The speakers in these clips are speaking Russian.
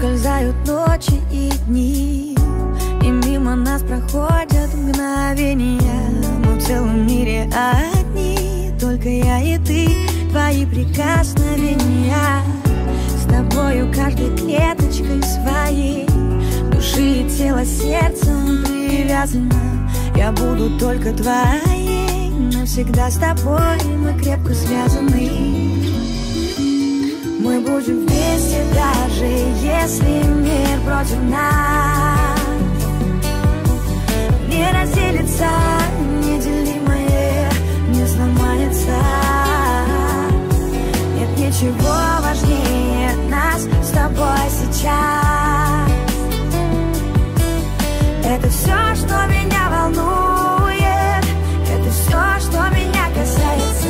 ускользают ночи и дни, и мимо нас проходят мгновения. Мы в целом мире одни, только я и ты, твои прикосновения. С тобою каждой клеточкой своей души и тела сердцем привязана. Я буду только твоей, навсегда с тобой мы крепко связаны. Мы будем вместе, даже если мир против нас. Не разделится неделимое, не сломается. Нет ничего важнее нас с тобой сейчас. Это все, что меня волнует, это все, что меня касается.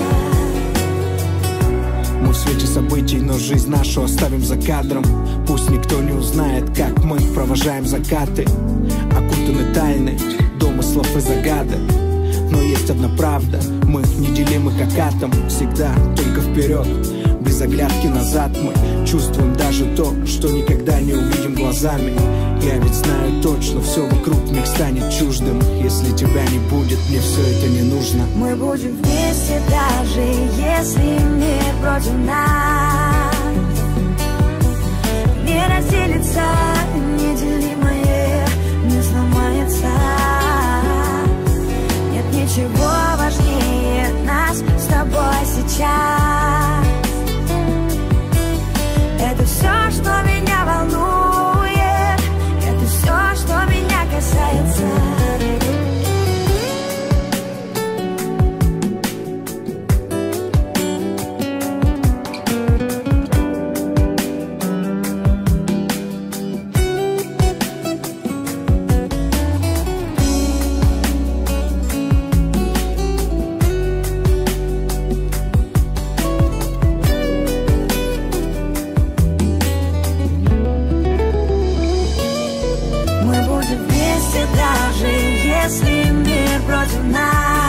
Мы в свете событий, но жизнь нашу оставим за кадром. Пусть никто не узнает, как мы провожаем закаты, окутаны тайны домыслов и загадок. Но есть одна правда, мы неделимы как атом. Всегда только вперед, без оглядки назад. Мы чувствуем даже то, что никогда не увидим глазами. Я ведь знаю точно, все вокруг мне станет чуждым. Если тебя не будет, мне все это не нужно. Мы будем вместе, даже если мир против нас. Не разделится неделимое, не сломается. Нет ничего важнее нас с тобой сейчас. Это все, что меня волнует, это все, что меня касается. Даже если мир против нас.